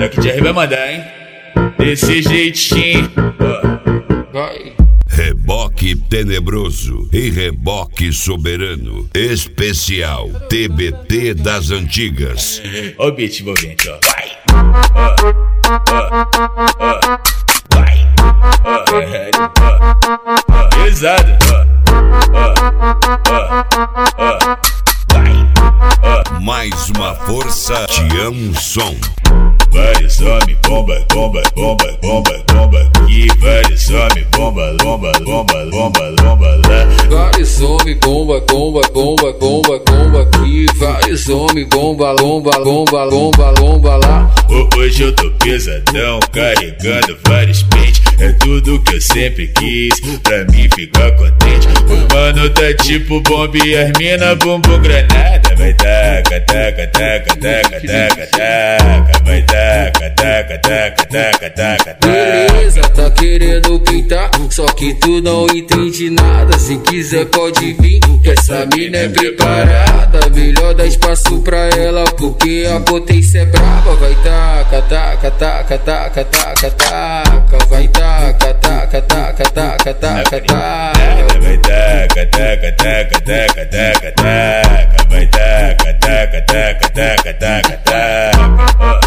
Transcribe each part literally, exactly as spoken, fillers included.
Black Jerry vai mandar, hein? Desse jeitinho, ó. Vai. Reboque tenebroso e reboque soberano. Especial T B T das antigas. Ó o beat envolvente, ó. Vai. Ó, ó, ó. Vai. Ó, ó, ó. Pesado, ó. Ó, ó, ó. Vai. Ó. Mais uma força, Tião Som. Vários homens, bomba, bomba, bomba, bomba, bomba. E vários homens, bomba, bomba, bomba, bomba, bomba lá. Vários homens, bomba, bomba, bomba, bomba, bomba aqui. Vários homens, bomba, lomba, lomba, lomba, lomba lá. Hoje eu tô pesadão, carregando vários pentes. É tudo que eu sempre quis, pra mim ficar contente. O mano tá tipo bomba e as mina bumbum granada. Vai taca, taca, taca, taca, taca, taca. Vai taca, taca, taca, taca, taca, taca. Beleza, tá querendo pintar, só que tu não entende nada. Se quiser pode vir, que essa mina é preparada. Melhor dar espaço pra ela, porque a potência é brava. Vai taca, taca, taca, taca, taca, taca. Vai taca, taca, taca, taca, taca, taca. Vai taca, taca, taca, taca, taca, taca. Vai taca, taca, taca, taca, taca, taca.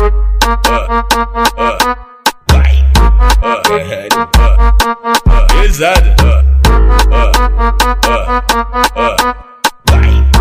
Vai. Pesado. Vai.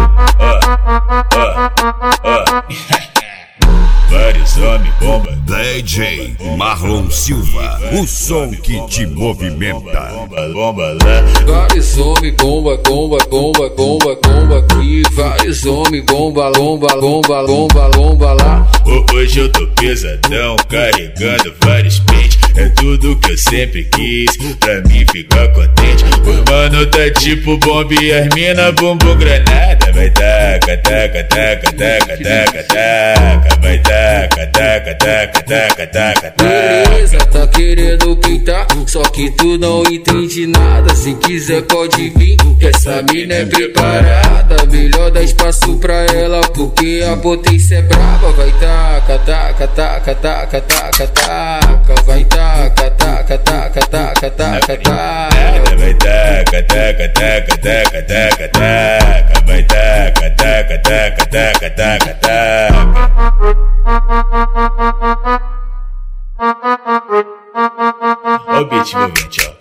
Vários homens, bomba. D J Marlon Silva, o som que te movimenta. Bomba, bomba lá. Vários homens, bomba, bomba, bomba, bomba, bomba aqui. Vários homens, bomba, lomba, lomba, lomba, lomba lá. Hoje eu tô pesadão, carregando vários pentes. É tudo que eu sempre quis, pra mim ficar contente. O mano tá tipo bomba e as mina bumbum granada. Vai taca, taca, taca, taca, taca, taca. Vai taca, taca, taca, taca, taca, taca. Beleza, tá querendo pintar, só que tu não entende nada. Se quiser pode vir, que essa mina é preparada. Melhor dar espaço pra ela, porque a potência é brava. Vai taca, taca, taca, taca, taca, taca. Vai taca, taca, taca, taca, taca, taca. Vai taca, taca, taca, taca, taca, taca. Vai taca, taca, taca, taca, taca, taca. Ó o beat envolvente, ó.